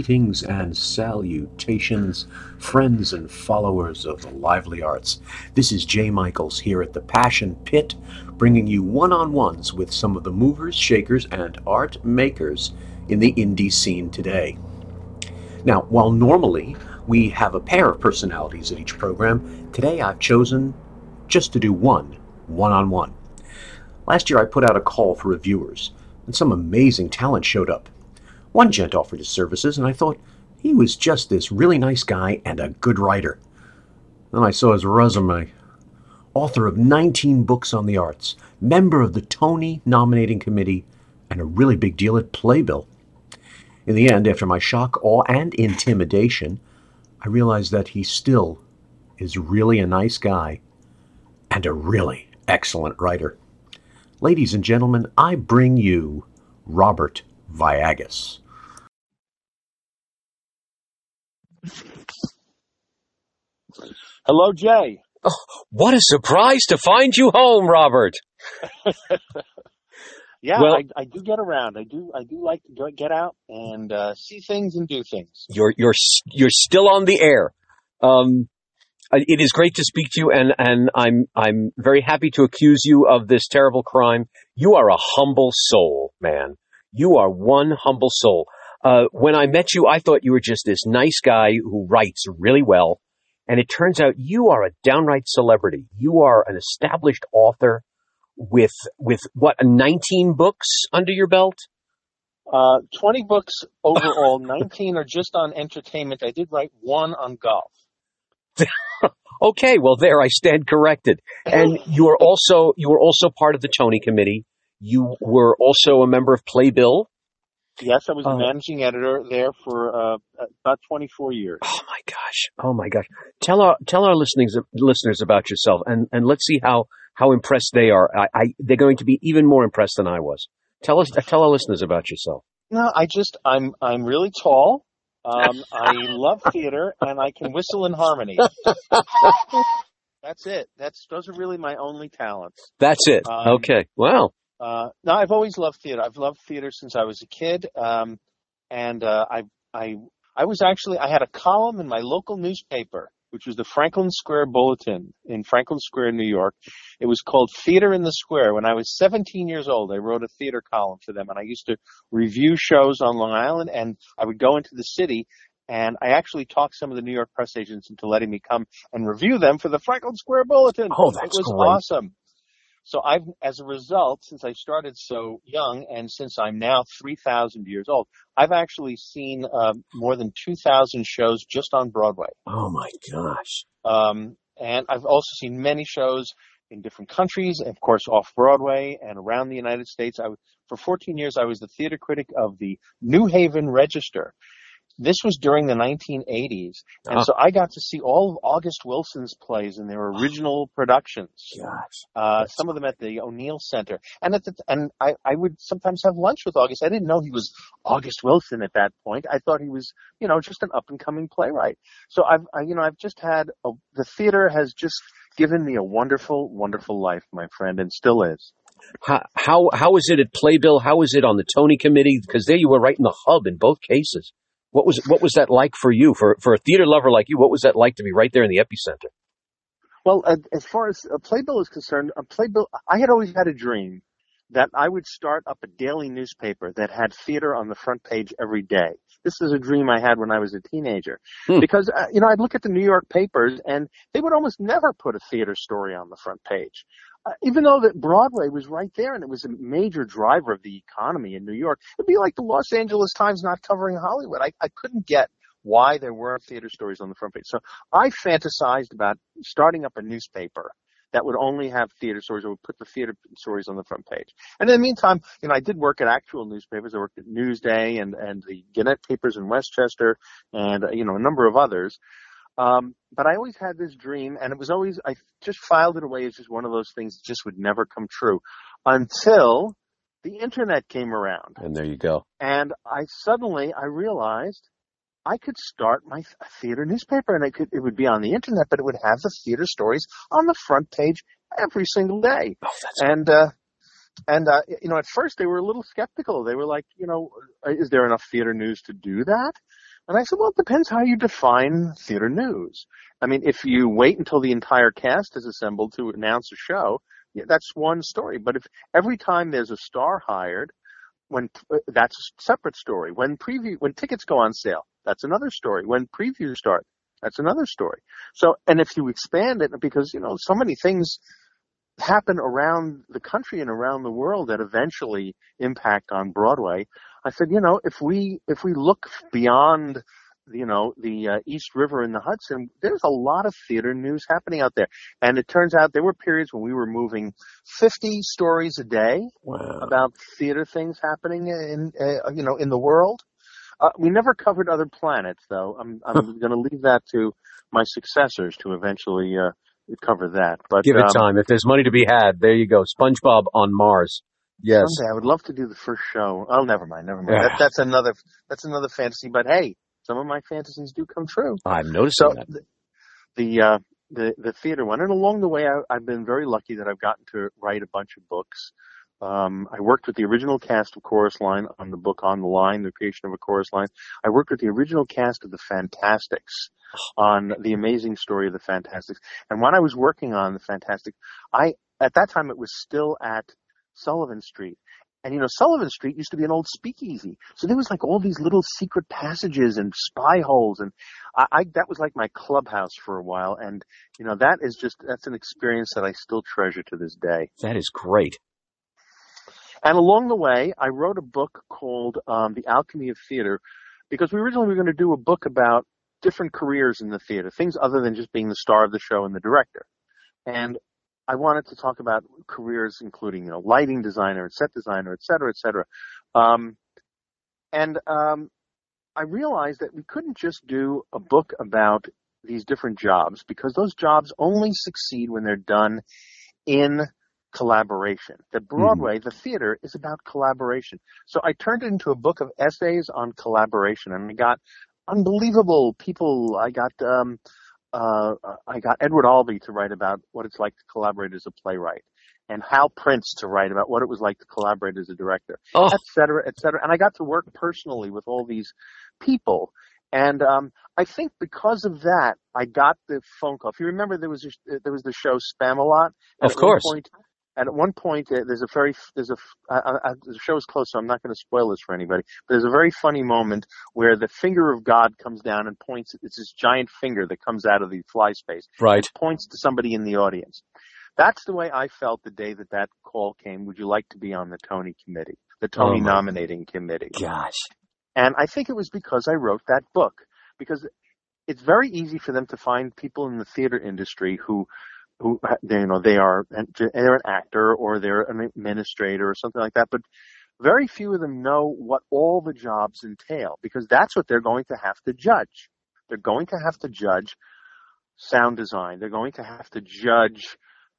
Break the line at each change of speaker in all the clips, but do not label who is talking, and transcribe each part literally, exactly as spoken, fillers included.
Greetings and salutations, friends and followers of the lively arts. This is Jay Michaels here at the Passion Pit, bringing you one-on-ones with some of the movers, shakers, and art makers in the indie scene today. Now, while normally we have a pair of personalities at each program, today I've chosen just to do one, one-on-one. Last year I put out a call for reviewers, and some amazing talent showed up. One gent offered his services, and I thought he was just this really nice guy and a good writer. Then I saw his resume. Author of nineteen books on the arts, member of the Tony nominating committee, and a really big deal at Playbill. In the end, after my shock, awe, and intimidation, I realized that he still is really a nice guy and a really excellent writer. Ladies and gentlemen, I bring you Robert Viagas.
Hello, Jay.
Oh, what a surprise to find you home, Robert.
yeah,
well,
I, I do get around. I do. I do like to go, get out and uh, see things and do things.
You're you're you're still on the air. Um, it is great to speak to you, and, and I'm I'm very happy to accuse you of this terrible crime. You are a humble soul, man. You are one humble soul. Uh, when I met you, I thought you were just this nice guy who writes really well. And it turns out you are a downright celebrity. You are an established author with, with what, nineteen books under your belt?
Uh, twenty books overall. nineteen are just on entertainment. I did write one on golf.
Okay, well, there I stand corrected. And you are also you were also part of the Tony Committee. You were also a member of Playbill.
Yes, I was the
uh,
managing editor there for uh, about twenty-four years.
Oh my gosh! Oh my gosh! Tell our tell our listeners listeners about yourself, and, and let's see how, how impressed they are. I, I they're going to be even more impressed than I was. Tell us tell our listeners about yourself.
No, I just I'm I'm really tall. Um, I love theater, and I can whistle in harmony. That's it. That's those are really my only talents.
That's it.
Um,
okay. Wow.
Uh, no, I've always loved theater. I've loved theater since I was a kid. Um, and, uh, I, I, I was actually, I had a column in my local newspaper, which was the Franklin Square Bulletin in Franklin Square, New York. It was called Theater in the Square. When I was seventeen years old, I wrote a theater column for them, and I used to review shows on Long Island, and I would go into the city, and I actually talked some of the New York press agents into letting me come and review them for the Franklin Square Bulletin.
Oh, that's
It was
great.
awesome. So I've, as a result, since I started so young and since I'm now three thousand years old, I've actually seen uh, more than two thousand shows just on Broadway.
Oh my gosh.
Um, and I've also seen many shows in different countries, and of course off Broadway and around the United States. I was, for fourteen years, I was the theater critic of the New Haven Register. This was during the nineteen eighties, and
uh,
so I got to see all of August Wilson's plays in their original productions.
Gosh,
uh, some of them at the O'Neill Center, and at the, and I, I would sometimes have lunch with August. I didn't know he was August Wilson at that point. I thought he was, you know, just an up and coming playwright. So I've, I, you know, I've just had a, the theater has just given me a wonderful, wonderful life, my friend, and still is.
How how how is it at Playbill? How is it on the Tony Committee? Because there you were right in the hub in both cases. What was what was that like for you, for for a theater lover like you? What was that like to be right there in the epicenter?
Well, uh, as far as uh, Playbill is concerned, uh, Playbill, I had always had a dream that I would start up a daily newspaper that had theater on the front page every day. This is a dream I had when I was a teenager. Hmm. Because, uh, you know, I'd look at the New York papers, and they would almost never put a theater story on the front page. Uh, even though that Broadway was right there and it was a major driver of the economy in New York, it'd be like the Los Angeles Times not covering Hollywood. I, I couldn't get why there weren't theater stories on the front page. So I fantasized about starting up a newspaper that would only have theater stories, or would put the theater stories on the front page. And in the meantime, you know, I did work at actual newspapers. I worked at Newsday and, and the Gannett papers in Westchester and, uh, you know, a number of others. Um, but I always had this dream, and it was always, I just filed it away as just one of those things that just would never come true until the internet came around.
And there you go.
And I suddenly, I realized I could start my theater newspaper, and it could, it would be on the internet, but it would have the theater stories on the front page every single day.
Oh, that's
and, uh, and, uh, you know, at first they were a little skeptical. They were like, you know, is there enough theater news to do that? And I said, well, it depends how you define theater news. I mean, if you wait until the entire cast is assembled to announce a show, yeah, that's one story. But if every time there's a star hired, when that's a separate story. When preview, when tickets go on sale, that's another story. When previews start, that's another story. So, and if you expand it, because, you know, so many things happen around the country and around the world that eventually impact on Broadway. I said, you know, if we if we look beyond, you know, the uh, East River and the Hudson, there's a lot of theater news happening out there. And it turns out there were periods when we were moving fifty stories a day
Wow.
about theater things happening in, uh, you know, in the world. Uh, we never covered other planets, though. I'm I'm going to leave that to my successors to eventually uh, cover that. But
Give it
um,
time. If there's money to be had, there you go. SpongeBob on Mars. Yes.
Someday I would love to do the first show. Oh, never mind, never mind.
Yeah.
That, that's another that's another fantasy. But hey, some of my fantasies do come true.
I'm noticing
So
that.
the the, uh, the the theater one, and along the way, I, I've been very lucky that I've gotten to write a bunch of books. Um, I worked with the original cast of Chorus Line on the book On the Line, the creation of a chorus line. I worked with the original cast of the Fantastics on the amazing story of the Fantastics. And when I was working on the Fantastics, I at that time it was still at Sullivan Street. And, you know, Sullivan Street used to be an old speakeasy. So there was like all these little secret passages and spy holes. And I, I that was like my clubhouse for a while. And, you know, that is just, that's an experience that I still treasure to this day.
That is great.
And along the way, I wrote a book called um, The Alchemy of Theater, because we originally were going to do a book about different careers in the theater, things other than just being the star of the show and the director. And I wanted to talk about careers including, you know, lighting designer and set designer, et cetera, et cetera. Um, and um, I realized that we couldn't just do a book about these different jobs, because those jobs only succeed when they're done in collaboration. The Broadway, mm-hmm. the theater, is about collaboration. So I turned it into a book of essays on collaboration, and I got unbelievable people. I got um, uh, I got Edward Albee to write about what it's like to collaborate as a playwright, and Hal Prince to write about what it was like to collaborate as a director,
oh.
et cetera, et cetera. And I got to work personally with all these people. And um, I think because of that, I got the phone call. If you remember, there was a, there was the show Spamalot.
Of course.
Point, and at one point, uh, there's a very there's a uh, uh, the show is close, so I'm not going to spoil this for anybody. But there's a very funny moment where the finger of God comes down and points. It's this giant finger that comes out of the fly space.
Right.
And points to somebody in the audience. That's the way I felt the day that that call came. Would you like to be on the Tony committee, the Tony
oh
nominating committee?
Gosh.
And I think it was because I wrote that book, because it's very easy for them to find people in the theater industry who, who, you know, they are, they're an actor or they're an administrator or something like that. But very few of them know what all the jobs entail, because that's what they're going to have to judge. They're going to have to judge sound design. They're going to have to judge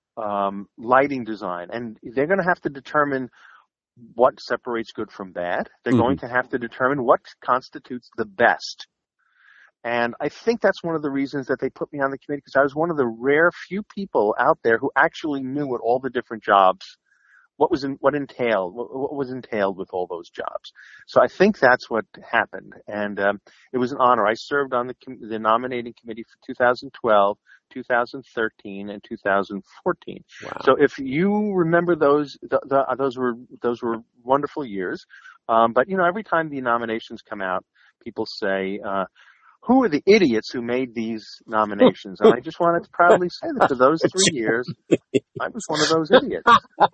um, lighting design. And they're going to have to determine what separates good from bad. They're
mm-hmm.
going to have to determine what constitutes the best. And I think that's one of the reasons that they put me on the committee, because I was one of the rare few people out there who actually knew what all the different jobs, what was in, what entailed, what, what was entailed with all those jobs. So I think that's what happened. And um, it was an honor. I served on the, the nominating committee for two thousand twelve, two thousand thirteen, and two thousand fourteen.
Wow.
So if you remember those, the, the, those were those were wonderful years. Um, but you know, every time the nominations come out, people say, uh, "Who are the idiots who made these nominations?" And I just wanted to proudly say that for those three years, I was one of those idiots.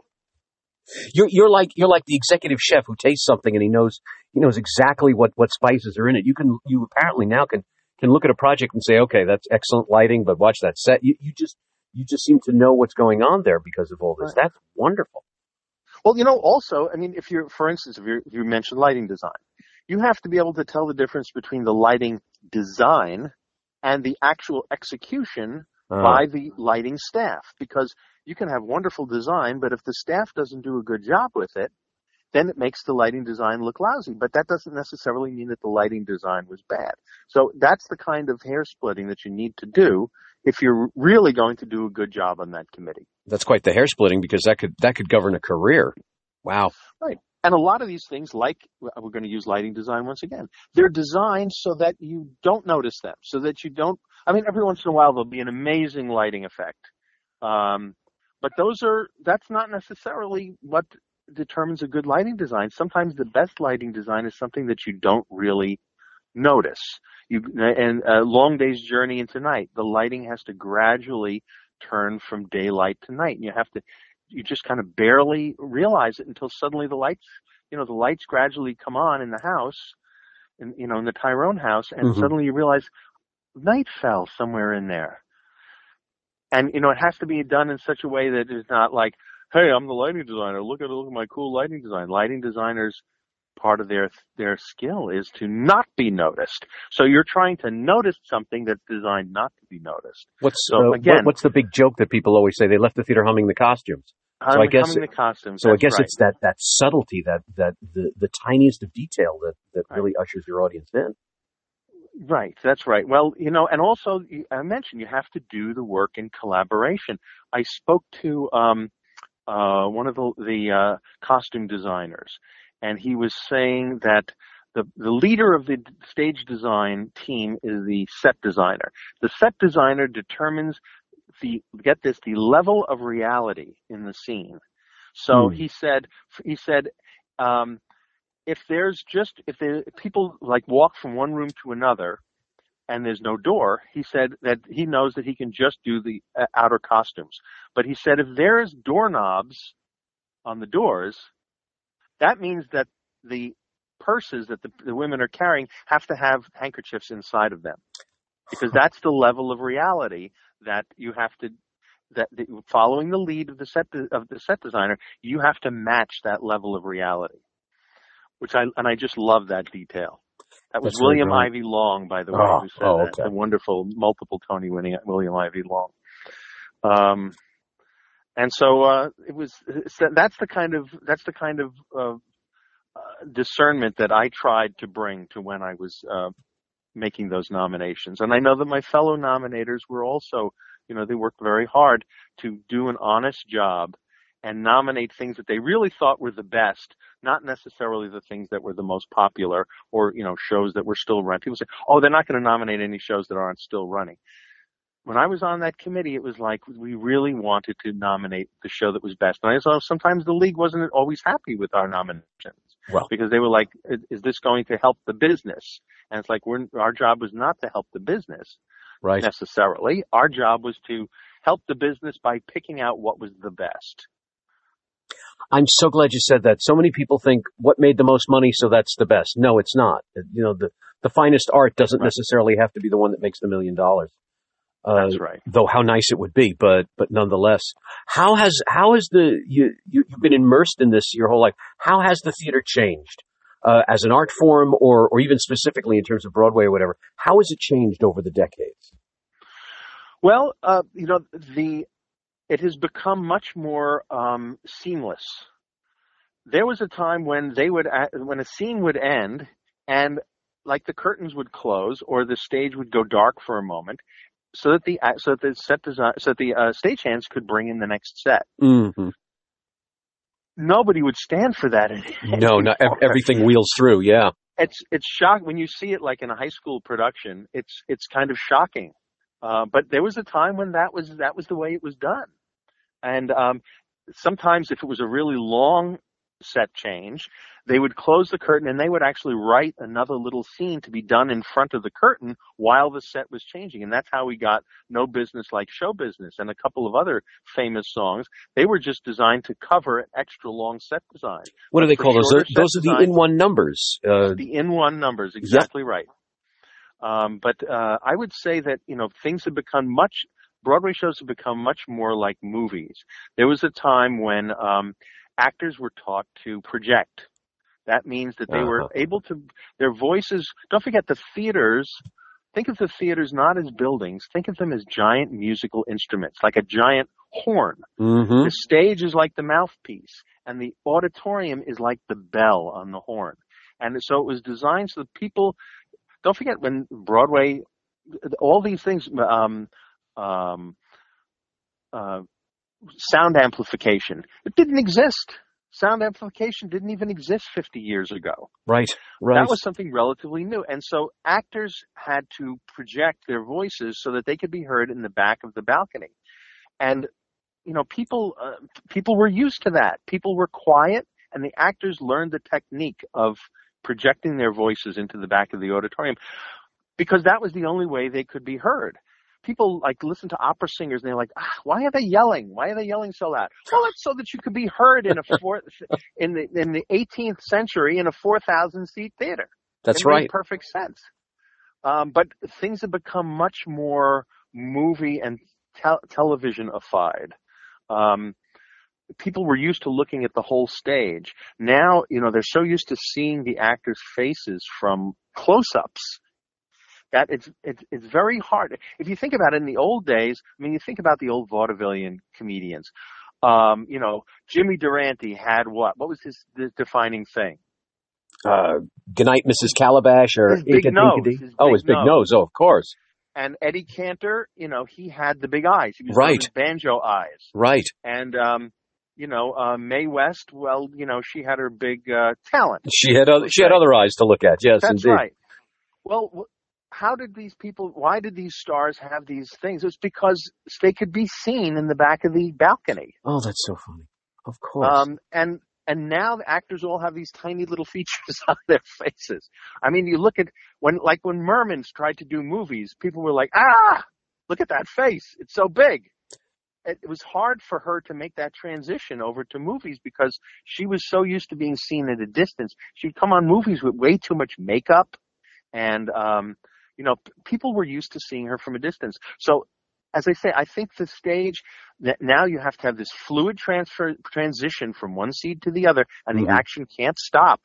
You're you're like you're like the executive chef who tastes something and he knows he knows exactly what, what spices are in it. You can you apparently now can, can look at a project and say, okay, that's excellent lighting, but watch that set. You you just you just seem to know what's going on there because of all this. Right. That's wonderful.
Well, you know, also, I mean, if you're, for instance, if, you're, if you mentioned lighting design, you have to be able to tell the difference between the lighting design and the actual execution uh. by the lighting staff, because you can have wonderful design, but if the staff doesn't do a good job with it, then it makes the lighting design look lousy. But that doesn't necessarily mean that the lighting design was bad. So that's the kind of hair splitting that you need to do if you're really going to do a good job on that committee.
That's quite the hair splitting, because that could that could govern a career. Wow.
Right. And a lot of these things, like we're going to use lighting design once again, they're designed so that you don't notice them, so that you don't, I mean, every once in a while there'll be an amazing lighting effect. Um, but those are, that's not necessarily what determines a good lighting design. Sometimes the best lighting design is something that you don't really notice. You, and a long day's journey into night, the lighting has to gradually turn from daylight to night. And you have to, you just kind of barely realize it until suddenly the lights, you know, the lights gradually come on in the house, in, you know, in the Tyrone house, and
Mm-hmm.
suddenly you realize night fell somewhere in there. And, you know, it has to be done in such a way that it's not like, hey, I'm the lighting designer. Look at, look at my cool lighting design. Lighting designers, part of their their skill is to not be noticed. So you're trying to notice something that's designed not to be noticed.
What's
So
uh,
again,
what, what's the big joke that people always say? They left the theater humming the costumes. So I guess,
humming the costumes.
so I
that's
guess
right.
it's that, that subtlety, that, that the, the tiniest of detail that, that
Right.
really ushers your audience in.
Right, that's right. Well, you know, and also I mentioned you have to do the work in collaboration. I spoke to um, uh, one of the, the uh, costume designers, and he was saying that the the leader of the stage design team is the set designer. The set designer determines the get this the level of reality in the scene. So
Hmm.
he said he said. Um, If there's just, if the people like walk from one room to another and there's no door, he said that he knows that he can just do the uh, outer costumes. But he said if there's doorknobs on the doors, that means that the purses that the, the women are carrying have to have handkerchiefs inside of them. Because that's the level of reality that you have to, that, that following the lead of the set, of the set designer, you have to match that level of reality. Which I and I just love that detail. That was
That's really
William
brilliant.
Ivy Long, by the way,
Oh,
who said
oh,
that.
okay.
The wonderful, multiple Tony-winning William Ivy Long. Um, and so uh, it was. That's the kind of that's the kind of uh, uh, discernment that I tried to bring to when I was uh, making those nominations. And I know that my fellow nominators were also, you know, they worked very hard to do an honest job and nominate things that they really thought were the best, not necessarily the things that were the most popular or, you know, shows that were still running. People say, oh, they're not going to nominate any shows that aren't still running. When I was on that committee, it was like we really wanted to nominate the show that was best. And I saw sometimes the league wasn't always happy with our nominations.
Well,
because they were like, is, is this going to help the business? And it's like, we're, our job was not to help the business
right.
necessarily. Our job was to help the business by picking out what was the best.
I'm so glad you said that. So many people think what made the most money, so that's the best. No, it's not. You know, the, the finest art doesn't
Right.
necessarily have to be the one that makes the million dollars. Uh,
That's right.
Though how nice it would be, but but nonetheless, how has how has the you, you you've been immersed in this your whole life? How has the theater changed uh, as an art form, or or even specifically in terms of Broadway or whatever? How has it changed over the decades?
Well, uh, you know, the it has become much more um, seamless. There was a time when they would when a scene would end and like the curtains would close or the stage would go dark for a moment, so that the so that the set design so that the uh, stagehands could bring in the next set.
Mm-hmm.
Nobody would stand for that anymore.
No, not ev- everything wheels through. Yeah,
It's it's shocking when you see it like in a high school production. It's it's kind of shocking. Uh, but there was a time when that was that was the way it was done, and um, sometimes if it was a really long set change, they would close the curtain and they would actually write another little scene to be done in front of the curtain while the set was changing. And that's how we got No Business Like Show Business and a couple of other famous songs. They were just designed to cover an extra long set design.
what do they
For
call those?
shorter
Those
set
are the
designs-
in-one numbers. Uh,
The in-one numbers, exactly right. Um, but uh, I would say that, you know, things have become much, Broadway shows have become much more like movies. There was a time when um, actors were taught to project. That means that they
Uh-huh.
were able to, their voices, don't forget the theaters, think of the theaters not as buildings, think of them as giant musical instruments, like a giant horn.
mm-hmm.
The stage is like the mouthpiece, and the auditorium is like the bell on the horn. And so it was designed so that people, don't forget when Broadway, all these things, um, um, uh, sound amplification, it didn't exist. sound amplification didn't even exist fifty years ago.
Right, right.
That was something relatively new. And so actors had to project their voices so that they could be heard in the back of the balcony. And, you know, people, uh, people were used to that. People were quiet, and the actors learned the technique of projecting their voices into the back of the auditorium because that was the only way they could be heard. People like listen to opera singers and they're like, ah, why are they yelling? Why are they yelling so loud? Well, it's so that you could be heard in a four, in the in the eighteenth century in a four thousand seat theater.
That's
it made
right.
Perfect sense. Um, but things have become much more movie and te- television-ified. Um, people were used to looking at the whole stage. Now, you know, they're so used to seeing the actors' faces from close-ups that it's, it's it's very hard. If you think about it, in the old days, I mean, you think about the old vaudevillian comedians. Um, you know, Jimmy Durante had what? What was his, his defining thing?
Uh, Goodnight, Missus Calabash, or
His big
Inca
nose.
Dinkity.
His
Oh,
big
his big nose.
nose.
Oh, of course.
And Eddie Cantor, you know, he had the big eyes. He was
Right.
known as banjo eyes.
Right.
And, um, you know, uh, Mae West, well, you know, she had her big uh, talent.
She had other, she had other eyes to look at. Yes,
That's
indeed.
right. Well, w- how did these people, why did these stars have these things? It's because they could be seen in the back of the balcony.
Oh, that's so funny. Of course.
Um, and and now the actors all have these tiny little features on their faces. I mean, you look at, when like when Mermans tried to do movies, people were like, ah, look at that face. It's so big. It, it was hard for her to make that transition over to movies because she was so used to being seen at a distance. She'd come on movies with way too much makeup. And, um, you know, p- people were used to seeing her from a distance. So, as I say, I think the stage, that now you have to have this fluid transfer transition from one seed to the other, and
Mhm.
the action can't stop.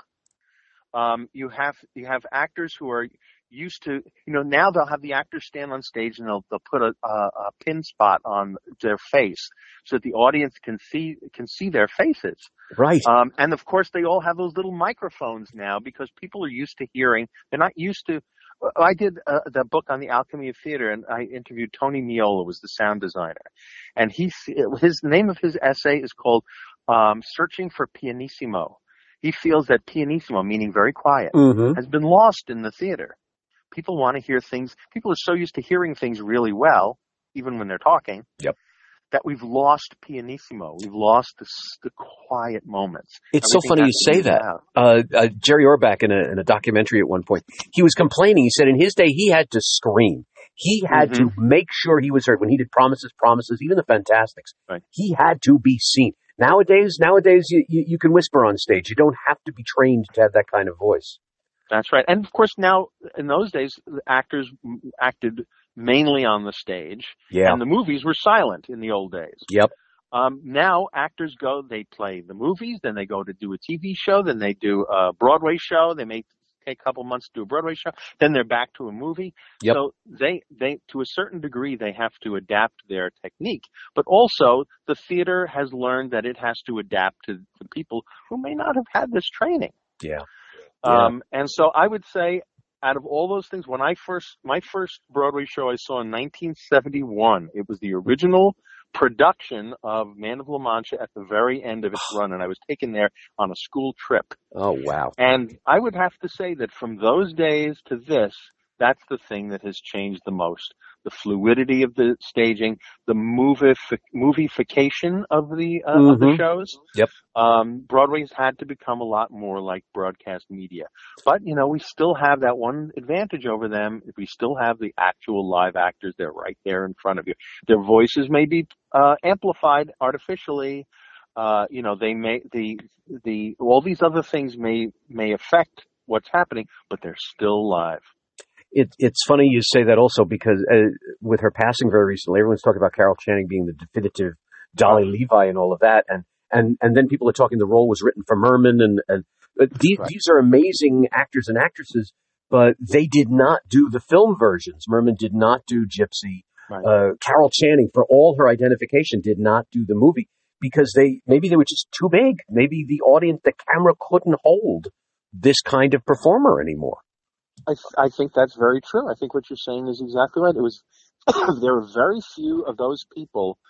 Um, you have you have actors who are used to, you know, now they'll have the actors stand on stage and they'll they'll put a, a, a pin spot on their face so that the audience can see can see their faces.
Right.
Um, and of course, they all have those little microphones now because people are used to hearing. They're not used to. I did uh, the book on the alchemy of theater, and I interviewed Tony Miola, was the sound designer, and he his name of his essay is called um, "Searching for Pianissimo." He feels that pianissimo, meaning very quiet,
Mhm.
has been lost in the theater. People want to hear things. People are so used to hearing things really well, even when they're talking.
Yep.
That we've lost pianissimo. We've lost the, the quiet moments.
It's so
Everything
funny you
has to
say
be
that.
loud.
Uh, uh, Jerry Orbach in a, in a documentary at one point, he was complaining. He said in his day he had to scream. He had
Mm-hmm.
to make sure he was heard when he did Promises, Promises, even the Fantastics.
Right.
He had to be seen. Nowadays, nowadays you, you, you can whisper on stage. You don't have to be trained to have that kind of voice.
That's right. And of course, now in those days, the actors m- acted mainly on the stage,
Yeah.
and the movies were silent in the old days.
Yep.
Um, now actors go, they play the movies, then they go to do a T V show, then they do a Broadway show, they may take a couple months to do a Broadway show, then they're back to a movie.
Yep.
So they, they, to a certain degree, they have to adapt their technique. But also, the theater has learned that it has to adapt to the people who may not have had this training.
Yeah. Yeah.
Um, and so I would say, out of all those things, when I first, my first Broadway show I saw in nineteen seventy-one, it was the original production of Man of La Mancha at the very end of its run, and I was taken there on a school trip.
Oh, wow.
And I would have to say that from those days to this, that's the thing that has changed the most. The fluidity of the staging, the movifi- movification of the, uh, of the
Mhm.
shows.
Yep.
Um, Broadway's had to become a lot more like broadcast media. But, you know, we still have that one advantage over them. We still have the actual live actors. They're right there in front of you. Their voices may be uh, amplified artificially. Uh, you know, they may, the, the, all these other things may, may affect what's happening, but they're still live.
It, it's funny you say that also because uh, with her passing very recently, everyone's talking about Carol Channing being the definitive Dolly Levi and all of that. And, and, and then people are talking the role was written for Merman. And, and uh, these,
Right.
these are amazing actors and actresses, but they did not do the film versions. Merman did not do Gypsy.
Right.
Uh, Carol Channing, for all her identification, did not do the movie because they maybe they were just too big. Maybe the audience, the camera couldn't hold this kind of performer anymore.
I, th- I think that's very true. I think what you're saying is exactly right. It was there were very few of those people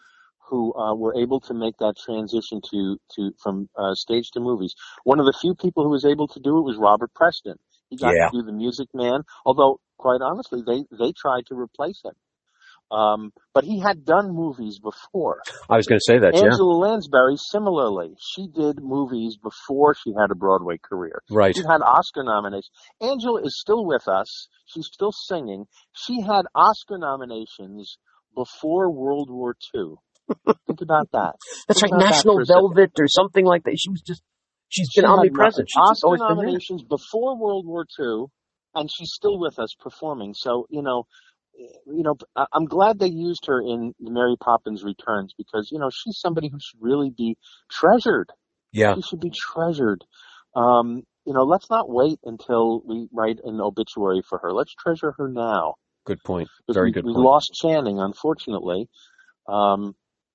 who uh, were able to make that transition to to from uh, stage to movies. One of the few people who was able to do it was Robert Preston. He got
Yeah.
to do The Music Man, although quite honestly, they they tried to replace him. Um, but he had done movies before.
I was going to say that, yeah.
Angela Lansbury, similarly, she did movies before she had a Broadway career.
Right.
She had Oscar nominations. Angela is still with us. She's still singing. She had Oscar nominations before World War Two. Think about that.
That's
Think
right,
about that
National
for a second.
Velvet or something like that. She was just, she's
She
been
had
omnipresent.
no-
She's
Oscar
always been there.
nominations before World War Two, and she's still with us performing. So, you know, you know, I- I'm glad they used her in Mary Poppins Returns because, you know, she's somebody who should really be treasured.
Yeah.
She should be treasured. Um, you know, let's not wait until we write an obituary for her. Let's treasure her now.
Good point.
Because
Very
we,
good
we
point.
lost Channing, unfortunately. Um,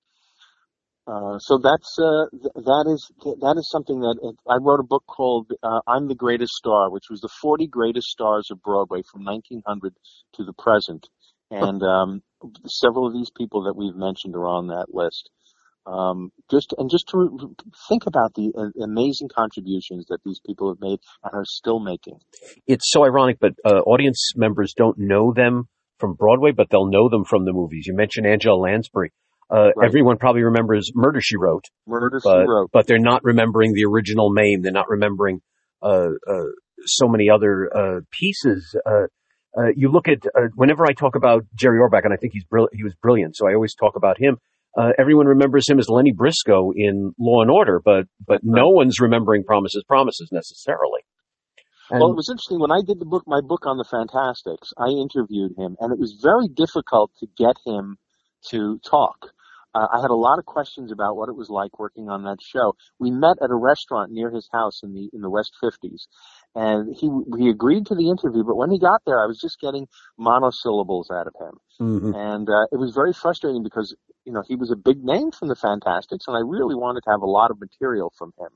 uh, so that's uh, th- that is that is something that uh, I wrote a book called uh, "I'm the Greatest Star," which was the forty greatest stars of Broadway from nineteen hundred to the present, and um, several of these people that we've mentioned are on that list. Um, just and just to re- think about the uh, amazing contributions that these people have made and are still making.
It's so ironic, but uh, audience members don't know them from Broadway, but they'll know them from the movies. You mentioned Angela Lansbury. Uh,
Right.
Everyone probably remembers Murder, She Wrote,
Murder, She
but,
Wrote.
but they're not remembering the original Mame. They're not remembering uh, uh, so many other uh, pieces. Uh, uh, you look at, uh, whenever I talk about Jerry Orbach, and I think he's brill- he was brilliant, so I always talk about him, uh, everyone remembers him as Lenny Briscoe in Law and Order, but, but no one's remembering Promises, Promises necessarily. And
Well, it was interesting. When I did the book, my book on the Fantastics, I interviewed him, and it was very difficult to get him to talk. Uh, I had a lot of questions about what it was like working on that show. We met at a restaurant near his house in the in the West fifties, and he he agreed to the interview. But when he got there, I was just getting monosyllables out of him,
Mhm.
and uh, it was very frustrating because you know he was a big name from the Fantastics, and I really wanted to have a lot of material from him.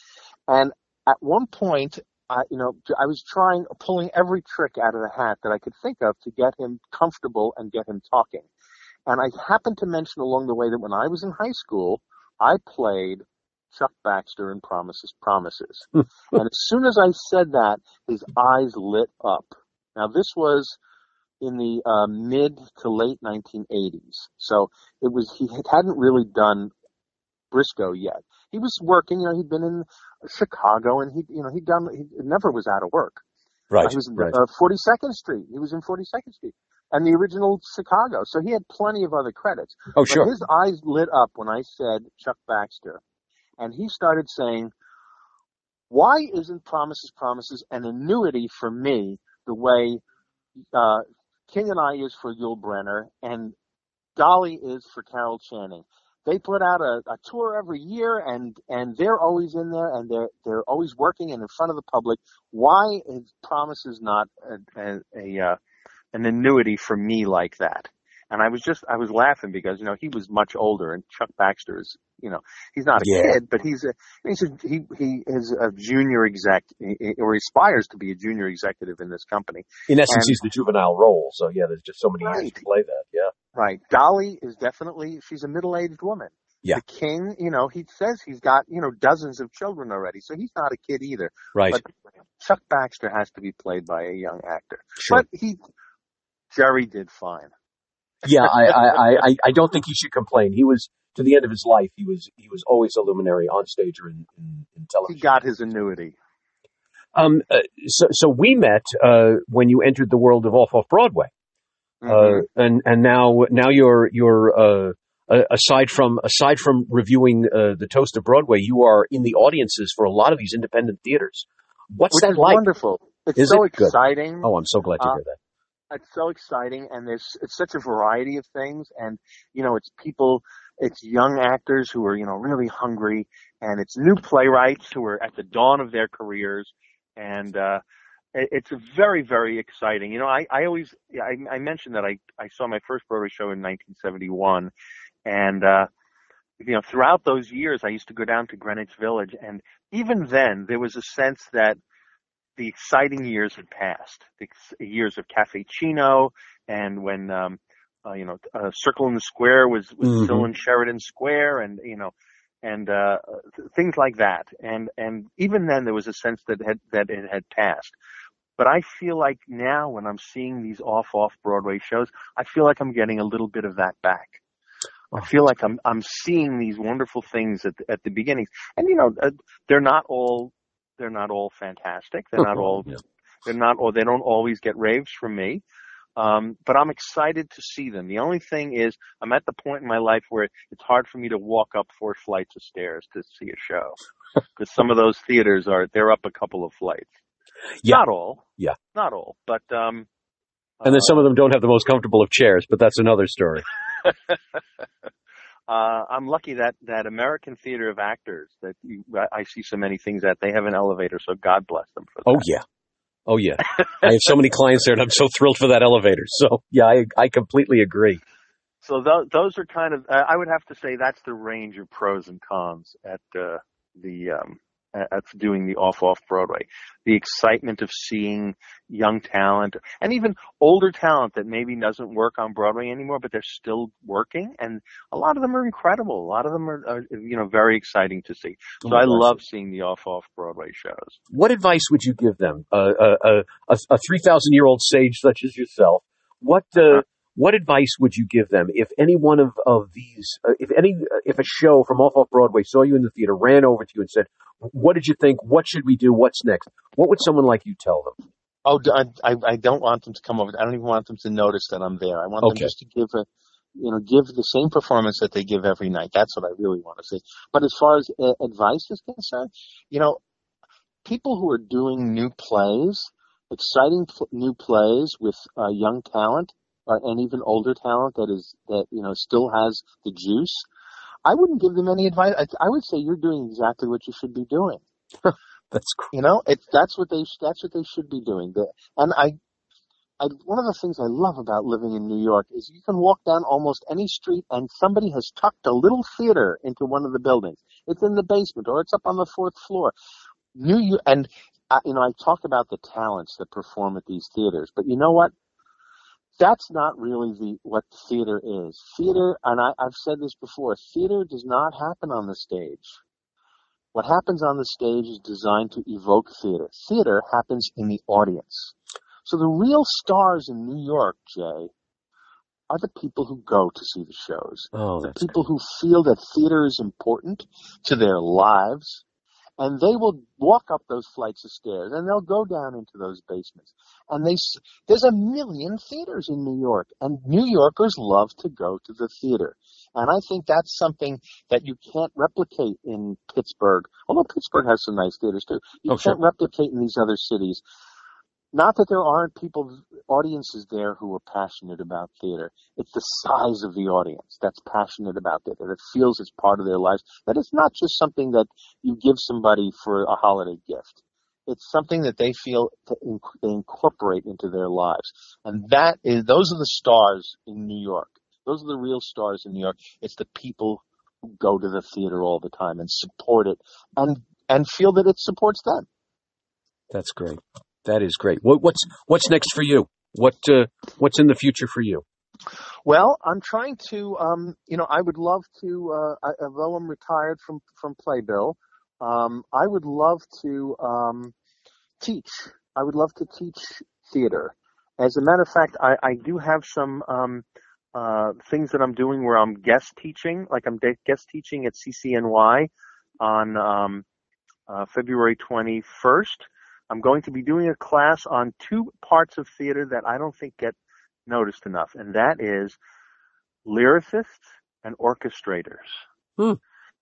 And at one point, I, you know, I was trying, pulling every trick out of the hat that I could think of to get him comfortable and get him talking. And I happened to mention along the way that when I was in high school, I played Chuck Baxter in Promises, Promises. And as soon as I said that, his eyes lit up. Now, this was in the uh, mid to late nineteen eighties. So it was, he hadn't really done Briscoe yet. He was working, you know, he'd been in Chicago and he, you know, he'd done, he never was out of work.
Right,
Uh, he was in
right.
uh, forty-second Street. He was in forty-second Street and the original Chicago. So he had plenty of other credits.
Oh,
But
sure.
his eyes lit up when I said Chuck Baxter. And he started saying, why isn't Promises, Promises an annuity for me the way uh, King and I is for Yul Brynner and Dolly is for Carol Channing? They put out a, a tour every year, and, and they're always in there, and they're they're always working and in front of the public. Why is Promises not a, a, a uh, an annuity for me like that? And I was just I was laughing because you know he was much older, and Chuck Baxter is you know he's not a
Yeah.
kid, but he's a he's a, he he is a junior exec or aspires to be a junior executive in this company.
In essence,
And-
he's the juvenile role. So, yeah, there's just so many years
Right.
to play that. Yeah.
Right. Dolly is definitely, she's a middle-aged woman.
Yeah.
The King, you know, he says he's got, you know, dozens of children already, so he's not a kid either.
Right.
But Chuck Baxter has to be played by a young actor.
Sure.
But he, Jerry did fine.
Yeah, I, I, I, I don't think he should complain. He was, to the end of his life, he was he was always a luminary on stage or in, in, in
He
television.
got his annuity.
Um, uh, so, so we met uh, when you entered the world of Off Off Broadway,
Mhm.
uh, and and now now you're you're uh, uh, aside from aside from reviewing uh, the Toast of Broadway, you are in the audiences for a lot of these independent theaters. What's
Which
that
is
like?
wonderful. It's
Is
so
it good?
exciting.
Oh, I'm so glad to
Uh,
hear that.
It's so exciting, and there's it's such a variety of things, and you know, it's people, it's young actors who are you know really hungry, and it's new playwrights who are at the dawn of their careers, and uh, it, it's very very exciting. You know, I I always I, I mentioned that I I saw my first Broadway show in nineteen seventy-one, and uh, you know throughout those years I used to go down to Greenwich Village, and even then there was a sense that the exciting years had passed, the ex- years of Cafe Chino, and when um, uh, you know, uh, Circle in the Square was, was
Mm-hmm.
still in Sheridan Square, and, you know, and, uh, th- things like that. And, and even then there was a sense that had, that it had passed. But I feel like now when I'm seeing these off-off Broadway shows, I feel like I'm getting a little bit of that back. I
Oh,
feel like I'm I'm seeing these wonderful things at the, at the beginning, and you know uh, they're not all they're not all fantastic. They're not all
yeah.
they're not or they don't always get raves from me. Um, but I'm excited to see them. The only thing is I'm at the point in my life where it's hard for me to walk up four flights of stairs to see a show, because some of those theaters are they're up a couple of flights.
Yeah.
Not all,
Yeah.
not all, but um,
And then some
uh,
of them don't have the most comfortable of chairs, but that's another story.
Uh, I'm lucky that, that American Theater of Actors, that you, I see so many things at, they have an elevator, so God bless them for that.
Oh, yeah. Oh, yeah. I have so many clients there, and I'm so thrilled for that elevator. So, yeah, I, I completely agree.
So th- those are kind of, I would have to say that's the range of pros and cons at uh, the um, at doing the off-off Broadway. The excitement of seeing young talent and even older talent that maybe doesn't work on Broadway anymore, but they're still working. And a lot of them are incredible. A lot of them are, are you know, very exciting to see. So
Oh,
I
gosh.
love seeing the off-off Broadway shows.
What advice would you give them? Uh, a a, a three thousand year old sage such as yourself, what uh,
Uh-huh.
what advice would you give them if any one of, of these, uh, if any, uh, if a show from off off Broadway saw you in the theater, ran over to you and said, "What did you think? What should we do? What's next?" What would someone like you tell them?
Oh, I, I, I don't want them to come over. I don't even want them to notice that I'm there. I want
Okay.
them just to give a, you know, give the same performance that they give every night. That's what I really want to see. But as far as uh, advice is concerned, you know, people who are doing new plays, exciting pl- new plays with uh, young talent, uh, and even older talent that is that you know still has the juice, I wouldn't give them any advice. I, I would say you're doing exactly what you should be doing.
That's cool.
You know, it's that's what they that's what they should be doing. The, and I, I, one of the things I love about living in New York is you can walk down almost any street and somebody has tucked a little theater into one of the buildings. It's in the basement or it's up on the fourth floor. New York, and uh, you know, I talk about the talents that perform at these theaters, but you know what? That's not really the what theater is. Theater, and I, I've said this before, theater does not happen on the stage. What happens on the stage is designed to evoke theater. Theater happens in the audience. So the real stars in New York, Jay, are the people who go to see the shows.
Oh,
The
that's
people who feel that theater is important to their lives, and they will walk up those flights of stairs, and they'll go down into those basements. And they, there's a million theaters in New York, and New Yorkers love to go to the theater. And I think that's something that you can't replicate in Pittsburgh, although Pittsburgh has some nice theaters too. You
Oh, sure.
can't replicate in these other cities. Not that there aren't people, audiences there who are passionate about theater. It's the size of the audience that's passionate about theater, that feels it's part of their lives, that it's not just something that you give somebody for a holiday gift. It's something that they feel to inc- they incorporate into their lives. And that is, those are the stars in New York. Those are the real stars in New York. It's the people who go to the theater all the time and support it and, and feel that it supports them.
That's great. That is great. What, what's what's next for you? What uh, what's in the future for you?
Well, I'm trying to, um, you know, I would love to, uh, I, although I'm retired from, from Playbill, um, I would love to, um, teach. I would love to teach theater. As a matter of fact, I, I do have some, um, uh, things that I'm doing where I'm guest teaching, like I'm de- guest teaching at C C N Y on, um, uh, February twenty-first. I'm going to be doing a class on two parts of theater that I don't think get noticed enough, and that is lyricists and orchestrators.
Hmm.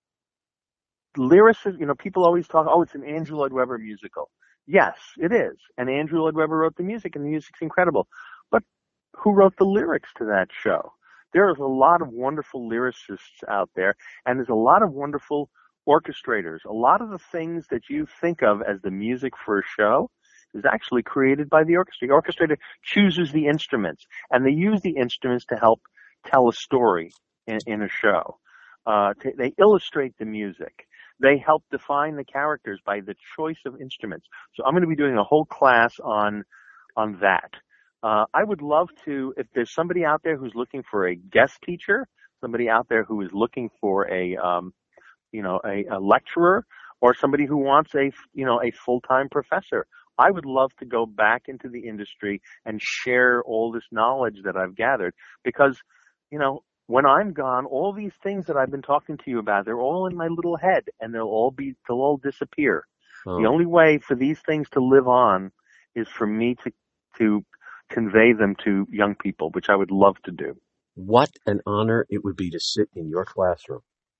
Lyricists, you know, people always talk, oh, it's an Andrew Lloyd Webber musical. Yes, it is. And Andrew Lloyd Webber wrote the music, and the music's incredible. But who wrote the lyrics to that show? There is a lot of wonderful lyricists out there, and there's a lot of wonderful orchestrators. A lot of the things that you think of as the music for a show is actually created by the orchestra. The orchestrator chooses the instruments, and they use the instruments to help tell a story in, in a show. Uh, t- they illustrate the music. They help define the characters by the choice of instruments. So I'm going to be doing a whole class on on that. Uh, I would love to, if there's somebody out there who's looking for a guest teacher, somebody out there who is looking for a, um, you know, a, a lecturer, or somebody who wants a, you know, a full-time professor. I would love to go back into the industry and share all this knowledge that I've gathered, because, you know, when I'm gone, all these things that I've been talking to you about, they're all in my little head, and they'll all be, they'll all disappear.
Oh.
The only way for these things to live on is for me to, to convey them to young people, which I would love to do.
What an honor it would be to sit in your classroom.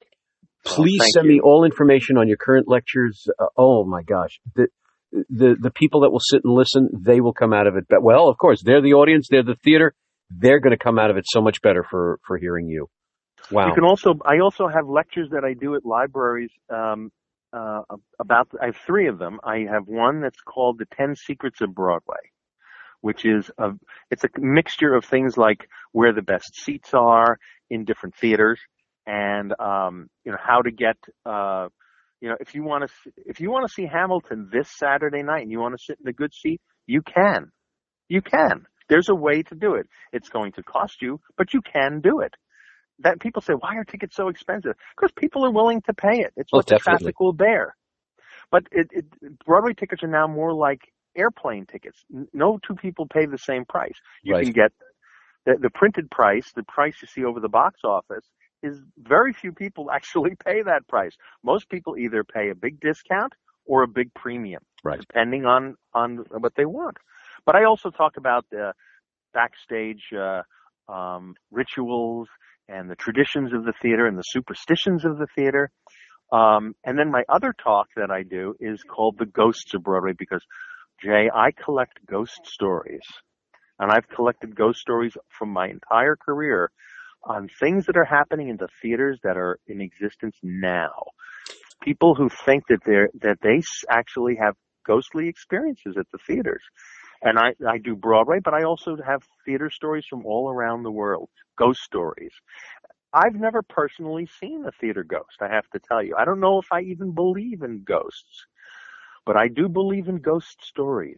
Please
oh,
send
you.
me all information on your current lectures. Uh, oh my gosh. The, the, the people that will sit and listen, they will come out of it. But, well, of course, they're the audience. They're the theater. They're going to come out of it so much better for, for hearing you. Wow.
You can also, I also have lectures that I do at libraries, um, uh, about, I have three of them. I have one that's called The ten Secrets of Broadway, which is a, it's a mixture of things like where the best seats are in different theaters, and, um, you know, how to get, uh, you know, if you want to, if you want to see Hamilton this Saturday night and you want to sit in a good seat, you can. You can. There's a way to do it. It's going to cost you, but you can do it. That people say, why are tickets so expensive? Because people are willing to pay it. It's
Oh,
what the
definitely.
traffic will bear. But it, it, Broadway tickets are now more like airplane tickets. No two people pay the same price. You
Right.
can get the, the printed price, the price you see over the box office, is very few people actually pay that price. Most people either pay a big discount or a big premium,
Right.
depending on, on what they want. But I also talk about the backstage uh, um, rituals and the traditions of the theater and the superstitions of the theater. Um, and then my other talk that I do is called The Ghosts of Broadway, because, Jay, I collect ghost stories. And I've collected ghost stories from my entire career on things that are happening in the theaters that are in existence now. People who think that they're, that they actually have ghostly experiences at the theaters. And I, I do Broadway, but I also have theater stories from all around the world, ghost stories. I've never personally seen a theater ghost, I have to tell you. I don't know if I even believe in ghosts, but I do believe in ghost stories.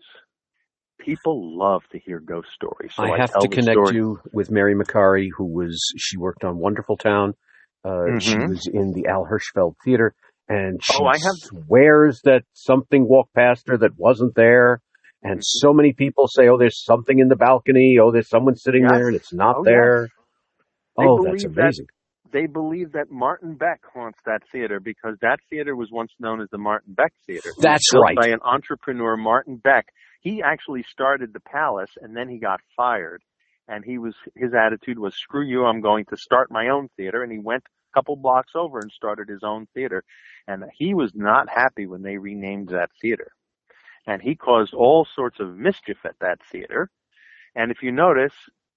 People love to hear ghost stories. So I,
I have
tell
to
the
connect
story.
you with Mary McCarry, who was, she worked on Wonderful Town. Uh,
Mm-hmm.
She was in the Al Hirschfeld Theater, and she
Oh, I have-
swears that something walked past her that wasn't there. And so many people say, oh, there's something in the balcony. Oh, there's someone sitting
Yes.
there, and it's not
Oh,
there.
yes. They
Oh, that's
believe that-
amazing.
They believe that Martin Beck haunts that theater because that theater was once known as the Martin Beck Theater. It was
That's
built
right.
by an entrepreneur, Martin Beck. He actually started the Palace, and then he got fired. And he was his attitude was, screw you, I'm going to start my own theater. And he went a couple blocks over and started his own theater. And he was not happy when they renamed that theater. And he caused all sorts of mischief at that theater. And if you notice,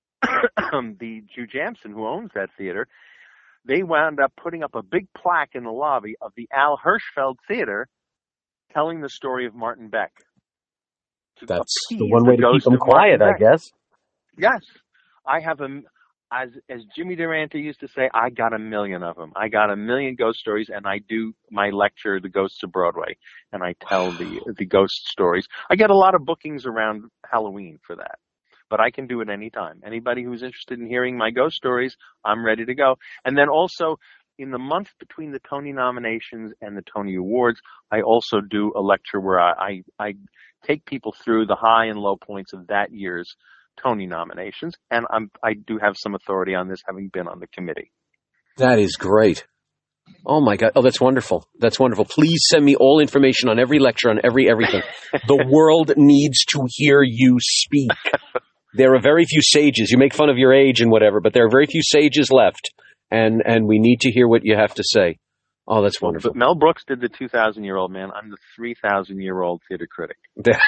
the Jew Jamson, who owns that theater, they wound up putting up a big plaque in the lobby of the Al Hirschfeld Theater telling the story of Martin Beck. To
That's the
appease
one way to keep
ghost
them
of Martin
quiet, I
Beck.
guess.
Yes. I have a, as, as Jimmy Durante used to say, I got a million of them. I got a million ghost stories, and I do my lecture, The Ghosts of Broadway, and I tell the, the ghost stories. I get a lot of bookings around Halloween for that. But I can do it anytime. Anybody who's interested in hearing my ghost stories, I'm ready to go. And then also, in the month between the Tony nominations and the Tony Awards, I also do a lecture where I, I, I take people through the high and low points of that year's Tony nominations. And I'm, I do have some authority on this, having been on the committee.
That is great. Oh, my God. Oh, that's wonderful. That's wonderful. Please send me all information on every lecture, on every everything. The world needs to hear you speak. There are very few sages. You make fun of your age and whatever, but there are very few sages left, and, and we need to hear what you have to say. Oh, that's wonderful.
But Mel Brooks did the two thousand year old man. I'm the three thousand year old theater critic.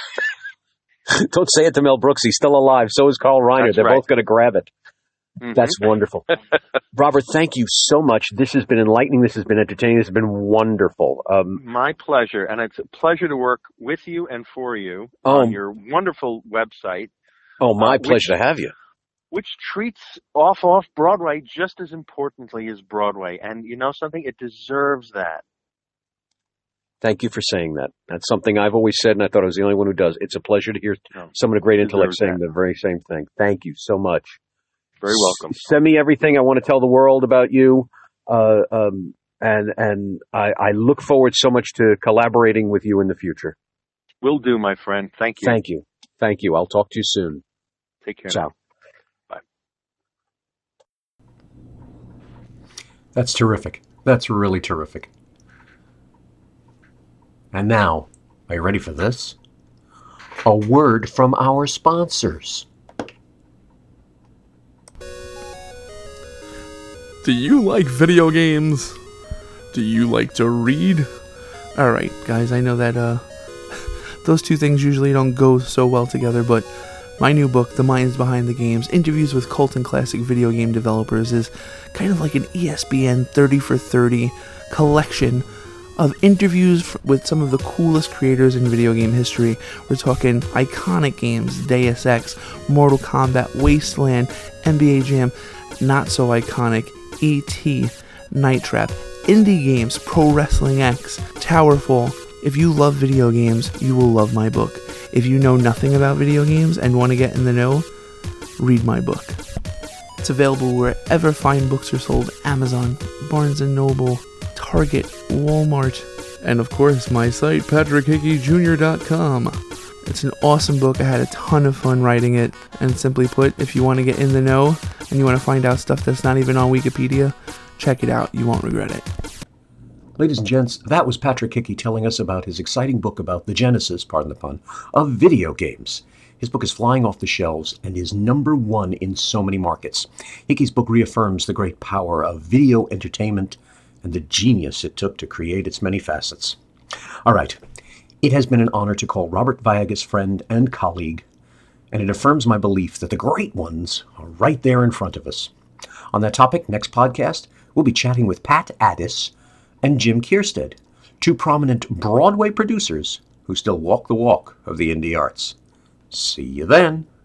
Don't say it to Mel Brooks. He's still alive. So is Carl Reiner.
That's
They're
right.
both going to grab it.
Mm-hmm.
That's wonderful. Robert, thank you so much. This has been enlightening. This has been entertaining. This has been wonderful. Um,
My pleasure. And it's a pleasure to work with you and for you
Oh.
on your wonderful website.
oh, my
Uh,
pleasure
which-
to have you.
which treats off off Broadway just as importantly as Broadway. And you know something? It deserves that.
Thank you for saying that. That's something I've always said, and I thought I was the only one who does. It's a pleasure to hear
No,
someone of great
you
intellect
deserve
saying
that.
the very same thing. Thank you so much.
Very welcome.
S- send me everything I want to tell the world about you, uh, um, and and I, I look forward so much to collaborating with you in the future.
Will do, my friend. Thank you.
Thank you. Thank you. I'll talk to you soon.
Take care.
Ciao.
Now. Bye.
That's terrific. That's really terrific. And now, are you ready for this? A word from our sponsors.
Do you like video games? Do you like to read? Alright, guys, I know that uh, those two things usually don't go so well together, but my new book, The Minds Behind the Games, Interviews with Cult and Classic Video Game Developers, is kind of like an E S P N thirty for thirty collection of interviews with some of the coolest creators in video game history. We're talking iconic games, Deus Ex, Mortal Kombat, Wasteland, N B A Jam, not so iconic, E T, Night Trap, indie games, Pro Wrestling X, Towerfall. If you love video games, you will love my book. If you know nothing about video games and want to get in the know, read my book. It's available wherever fine books are sold: Amazon, Barnes and Noble, Target, Walmart, and of course my site, patrick hickey junior dot com. It's an awesome book. I had a ton of fun writing it, and simply put, if you want to get in the know and you want to find out stuff that's not even on Wikipedia, check it out. You won't regret it.
Ladies and gents, that was Patrick Hickey telling us about his exciting book about the genesis, pardon the pun, of video games. His book is flying off the shelves and is number one in so many markets. Hickey's book reaffirms the great power of video entertainment and the genius it took to create its many facets. All right, it has been an honor to call Robert Villegas friend and colleague, and it affirms my belief that the great ones are right there in front of us. On that topic, next podcast, we'll be chatting with Pat Addis and Jim Kierstead, two prominent Broadway producers who still walk the walk of the indie arts. See you then.